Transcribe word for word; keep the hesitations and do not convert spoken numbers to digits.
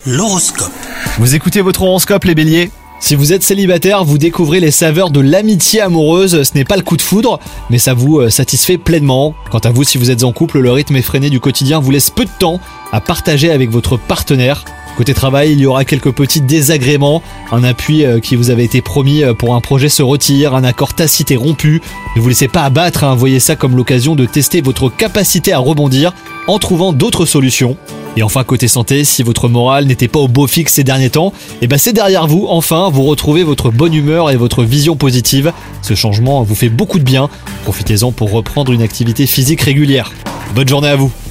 L'horoscope. Vous écoutez votre horoscope les béliers ? Si vous êtes célibataire, vous découvrez les saveurs de l'amitié amoureuse. Ce n'est pas le coup de foudre, mais ça vous satisfait pleinement. Quant à vous, si vous êtes en couple, le rythme effréné du quotidien vous laisse peu de temps à partager avec votre partenaire. Côté travail, il y aura quelques petits désagréments. Un appui qui vous avait été promis pour un projet se retire, un accord tacite est rompu. Ne vous laissez pas abattre, hein. Voyez ça comme l'occasion de tester votre capacité à rebondir en trouvant d'autres solutions. Et enfin, côté santé, si votre morale n'était pas au beau fixe ces derniers temps, eh ben c'est derrière vous, enfin, vous retrouvez votre bonne humeur et votre vision positive. Ce changement vous fait beaucoup de bien. Profitez-en pour reprendre une activité physique régulière. Bonne journée à vous!